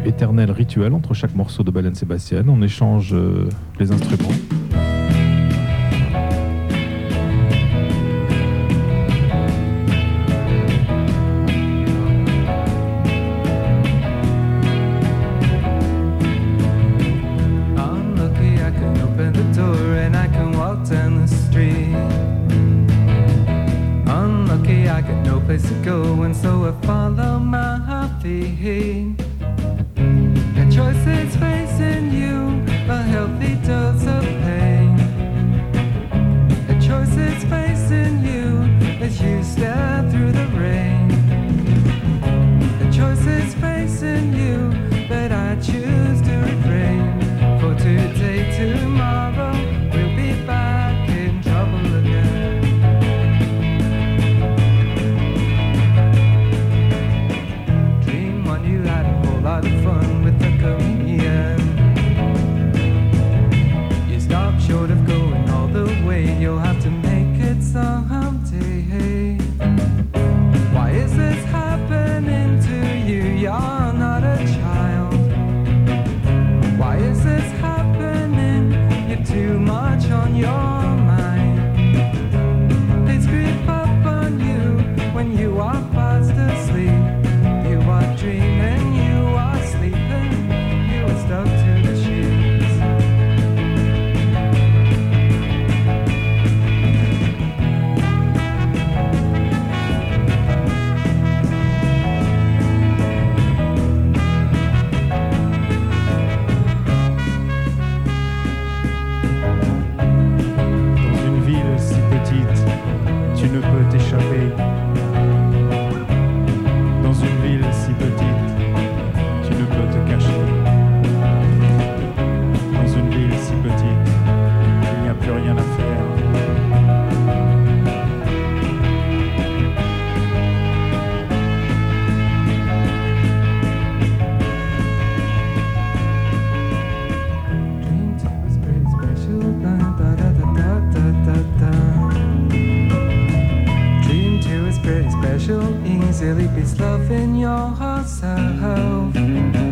éternel rituel entre chaque morceau de Baleine Sébastien. On échange les instruments. Place to go, and so I follow my feet. The choice is facing you, a healthy dose of pain. The choice is facing you as you stare through the rain. The choice is facing you, but I choose to refrain. For today, tomorrow, we'll be back in trouble again. Lot of fun with the comedian. You stop short of going all the way. You'll have to make it someday. Why is this happening to you? You're not a child. Why is this happening? You're too much on your mind. They creep up on you when you are fast asleep. You are dreaming, you are sleeping, you are stuck to the sheets. Dans une ville si petite, tu ne peux t'échapper. Dans une ville si petite, tu ne peux te cacher. Dans une ville si petite, il n'y a plus rien à faire. Dream time is pretty special. Dream too is pretty special. Easily peace, love in your heart self.